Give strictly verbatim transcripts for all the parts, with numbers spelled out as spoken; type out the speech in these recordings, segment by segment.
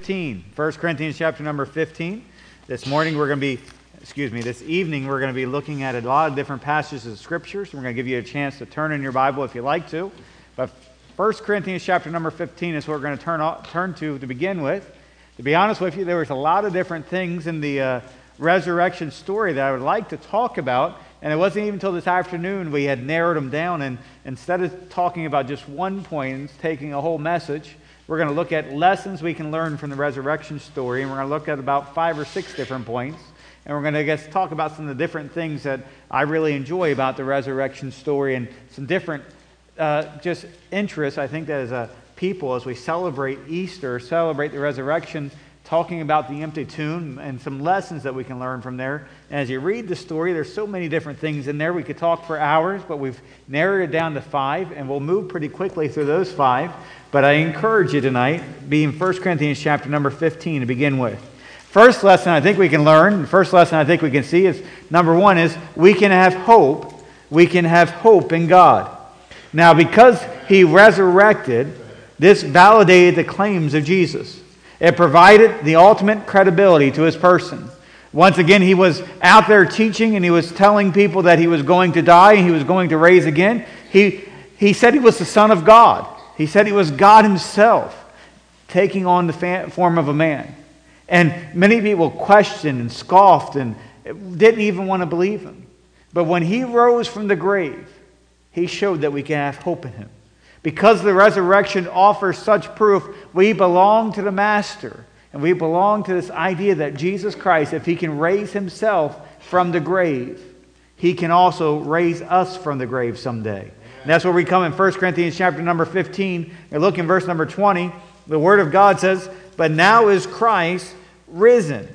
fifteen. First Corinthians chapter number fifteen. This morning we're going to be, excuse me, this evening we're going to be looking at a lot of different passages of Scriptures. We're going to give you a chance to turn in your Bible if you like to. But First Corinthians chapter number fifteen is what we're going to turn, turn to to begin with. To be honest with you, there was a lot of different things in the uh, resurrection story that I would like to talk about. And it wasn't even until this afternoon we had narrowed them down. And instead of talking about just one point and taking a whole message, we're going to look at lessons we can learn from the resurrection story. And we're going to look at about five or six different points. And we're going to I guess, talk about some of the different things that I really enjoy about the resurrection story and some different uh, just interests, I think, that as a people, as we celebrate Easter, celebrate the resurrection, talking about the empty tomb and some lessons that we can learn from there. And as you read the story, there's so many different things in there. We could talk for hours, but we've narrowed it down to five, and we'll move pretty quickly through those five. But I encourage you tonight, being First Corinthians chapter number fifteen to begin with. First lesson I think we can learn, the first lesson I think we can see is, number one is, we can have hope. We can have hope in God. Now, because He resurrected, this validated the claims of Jesus. It provided the ultimate credibility to His person. Once again, He was out there teaching and He was telling people that He was going to die and He was going to raise again. He, he said He was the Son of God. He said He was God Himself taking on the fa- form of a man. And many people questioned and scoffed and didn't even want to believe Him. But when He rose from the grave, He showed that we can have hope in Him. Because the resurrection offers such proof, we belong to the Master. And we belong to this idea that Jesus Christ, if He can raise Himself from the grave, He can also raise us from the grave someday. And that's where we come in First Corinthians chapter number fifteen. And look in verse number twenty. The Word of God says, "But now is Christ risen.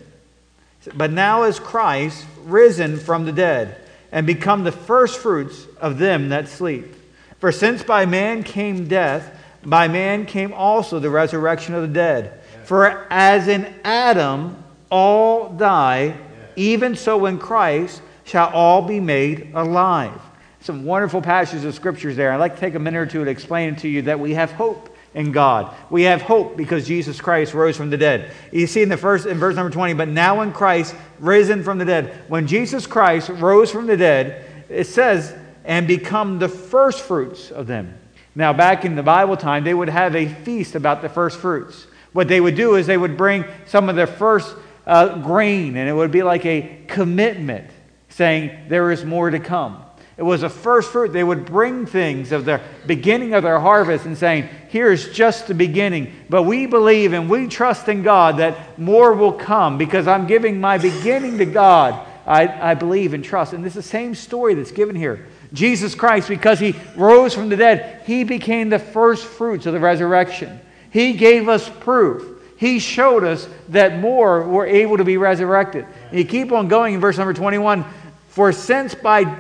But now is Christ risen from the dead, and become the firstfruits of them that sleep. For since by man came death, by man came also the resurrection of the dead. For as in Adam all die, even so in Christ shall all be made alive." Some wonderful passages of Scriptures there. I'd like to take a minute or two to explain to you that we have hope in God. We have hope because Jesus Christ rose from the dead. You see in the first in verse number twenty, "But now in Christ risen from the dead." When Jesus Christ rose from the dead, it says, "and become the first fruits of them." Now, back in the Bible time, they would have a feast about the first fruits. What they would do is they would bring some of their first uh, grain, and it would be like a commitment saying there is more to come. It was a first fruit. They would bring things of the beginning of their harvest and saying, here's just the beginning. But we believe and we trust in God that more will come because I'm giving my beginning to God. I, I believe and trust. And this is the same story that's given here. Jesus Christ, because He rose from the dead, He became the first fruits of the resurrection. He gave us proof. He showed us that more were able to be resurrected. And you keep on going in verse number twenty-one. "For since by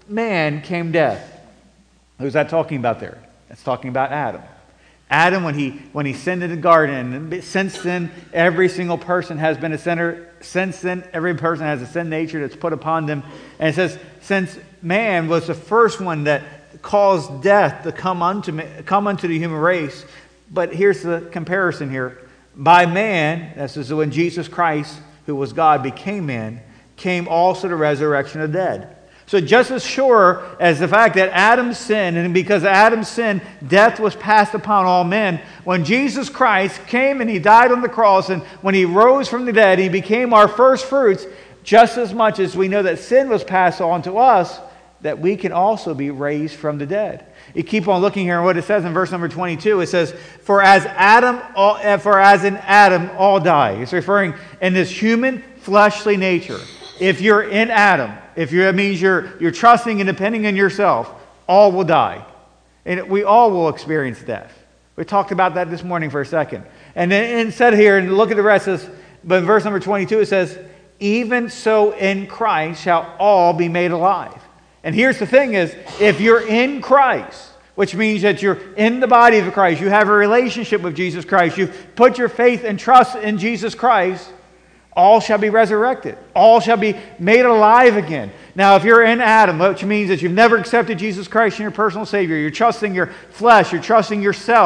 man came death." Who's that talking about there? That's talking about Adam. Adam, when he when he sinned in the garden, and since then, every single person has been a sinner. Since then, every person has a sin nature that's put upon them. And it says, since man was the first one that caused death to come unto come unto the human race. But here's the comparison here. By man, this is when Jesus Christ, who was God, became man, came also the resurrection of the dead. So just as sure as the fact that Adam sinned, and because Adam's sin, death was passed upon all men, when Jesus Christ came and He died on the cross, and when He rose from the dead, He became our first fruits, just as much as we know that sin was passed on to us, that we can also be raised from the dead. You keep on looking here at what it says in verse number twenty-two. It says, "For as Adam, all, for as in Adam all die." It's referring in this human fleshly nature. If you're in Adam, if you're, that means you're you're trusting and depending on yourself, all will die. And we all will experience death. We talked about that this morning for a second. And then instead here, and look at the rest, it says, but in verse number twenty-two it says, "Even so in Christ shall all be made alive." And here's the thing is, if you're in Christ, which means that you're in the body of Christ, you have a relationship with Jesus Christ, you've put your faith and trust in Jesus Christ, all shall be resurrected. All shall be made alive again. Now, if you're in Adam, which means that you've never accepted Jesus Christ as your personal Savior, you're trusting your flesh, you're trusting yourself,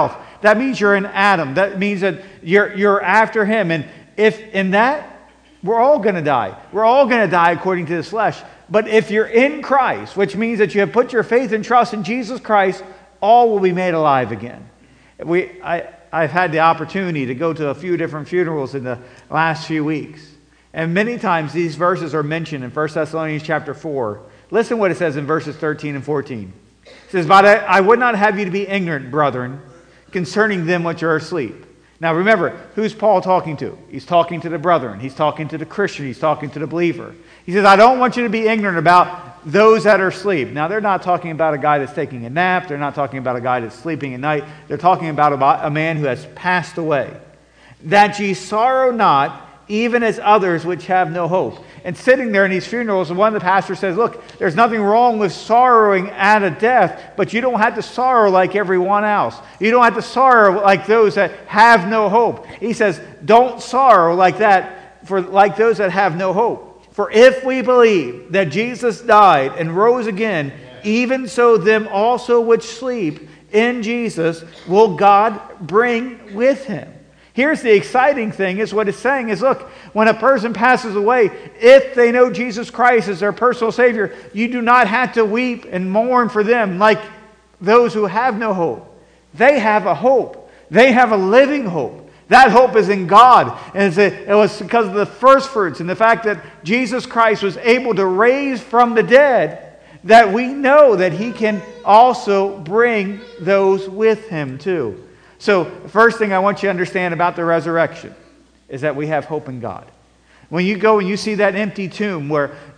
That means you're in Adam. That means that you're, you're after him. And if in that, we're all going to die. We're all going to die according to this flesh. But if you're in Christ, which means that you have put your faith and trust in Jesus Christ, all will be made alive again. We, I, I've had the opportunity to go to a few different funerals in the last few weeks. And many times these verses are mentioned in First Thessalonians chapter four. Listen what it says in verses thirteen and fourteen. It says, "But I, I would not have you to be ignorant, brethren, concerning them which are asleep." Now remember, who's Paul talking to? He's talking to the brethren. He's talking to the Christian. He's talking to the believer. He says, I don't want you to be ignorant about those that are asleep. Now they're not talking about a guy that's taking a nap. They're not talking about a guy that's sleeping at night. They're talking about a, a man who has passed away. "That ye sorrow not, even as others which have no hope." And sitting there in these funerals, one of the pastors says, look, there's nothing wrong with sorrowing at a death, but you don't have to sorrow like everyone else. You don't have to sorrow like those that have no hope. He says, don't sorrow like that, for like those that have no hope. "For if we believe that Jesus died and rose again, even so them also which sleep in Jesus will God bring with him." Here's the exciting thing, is what it's saying is, look, when a person passes away, if they know Jesus Christ as their personal Savior, you do not have to weep and mourn for them like those who have no hope. They have a hope. They have a living hope. That hope is in God. And it was because of the first fruits and the fact that Jesus Christ was able to raise from the dead that we know that he can also bring those with him too. So, the first thing I want you to understand about the resurrection is that we have hope in God. When you go and you see that empty tomb where